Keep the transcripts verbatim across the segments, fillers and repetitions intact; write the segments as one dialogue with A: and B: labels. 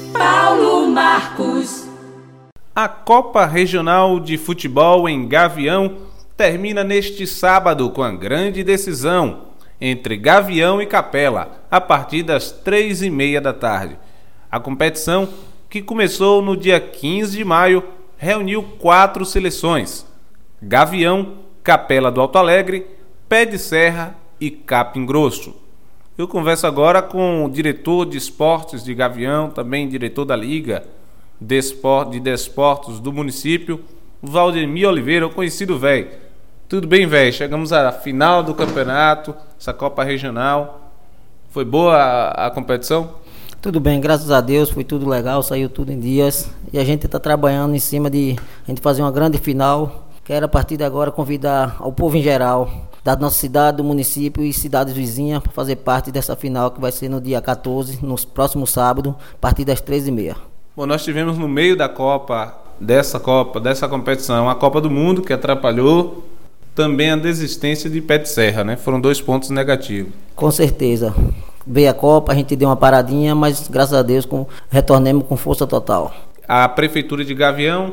A: Paulo Marcos.
B: A Copa Regional de Futebol em Gavião termina neste sábado com a grande decisão entre Gavião e Capela, a partir das três e meia da tarde. A competição, que começou no dia quinze de maio, reuniu quatro seleções: Gavião, Capela do Alto Alegre, Pé de Serra e Capim Grosso. Eu converso agora com o diretor de esportes de Gavião, também diretor da Liga de Desportos do município, Valdemir Oliveira, o conhecido velho. Tudo bem, velho? Chegamos à final do campeonato, essa Copa Regional. Foi boa a, a competição?
C: Tudo bem, graças a Deus, foi tudo legal, saiu tudo em dias. E a gente está trabalhando em cima de a gente fazer uma grande final. Quero a partir de agora convidar ao povo em geral, da nossa cidade, do município e cidades vizinhas, para fazer parte dessa final que vai ser no dia quatorze, no próximo sábado, a partir das três e meia.
B: Bom, nós tivemos no meio da Copa, dessa Copa, dessa competição, a Copa do Mundo, que atrapalhou, também a desistência de Pé de Serra, né? Foram dois pontos negativos.
C: Com certeza. Veio a Copa, a gente deu uma paradinha, mas graças a Deus com, retornemos com força total.
B: A Prefeitura de Gavião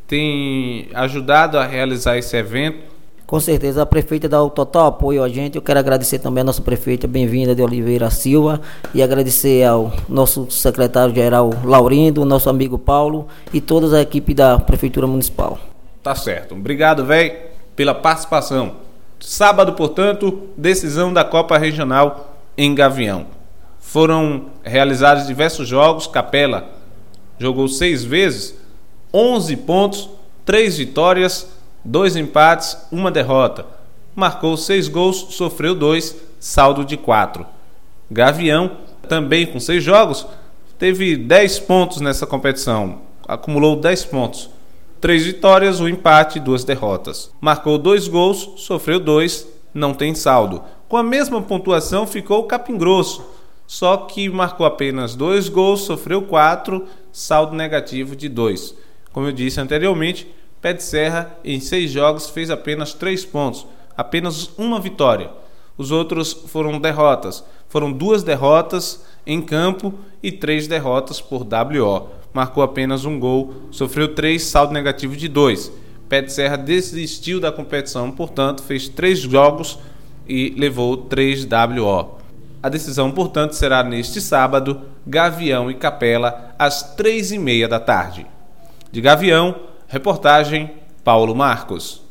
B: tem ajudado a realizar esse evento?
C: Com certeza, a prefeita dá o total apoio a gente. Eu quero agradecer também a nossa prefeita Bem-vinda de Oliveira Silva e agradecer ao nosso secretário-geral Laurindo, nosso amigo Paulo e toda a equipe da Prefeitura Municipal.
B: Tá certo. Obrigado, velho, pela participação. Sábado, portanto, decisão da Copa Regional em Gavião. Foram realizados diversos jogos. Capela jogou seis vezes, onze pontos, três vitórias, dois empates, uma derrota. Marcou seis gols, sofreu dois, saldo de quatro. Gavião, também com seis jogos, teve dez pontos nessa competição. Acumulou dez pontos. Três vitórias, um empate, duas derrotas. Marcou dois gols, sofreu dois, não tem saldo. Com a mesma pontuação ficou o Capim Grosso, só que marcou apenas dois gols, sofreu quatro, saldo negativo de dois. Como eu disse anteriormente, Pé de Serra, em seis jogos, fez apenas três pontos, apenas uma vitória. Os outros foram derrotas. Foram duas derrotas em campo e três derrotas por W O. Marcou apenas um gol, sofreu três, saldo negativo de dois. Pé de Serra desistiu da competição, portanto, fez três jogos e levou três W O. A decisão, portanto, será neste sábado, Gavião e Capela, às três e meia da tarde. De Gavião, reportagem Paulo Marcos.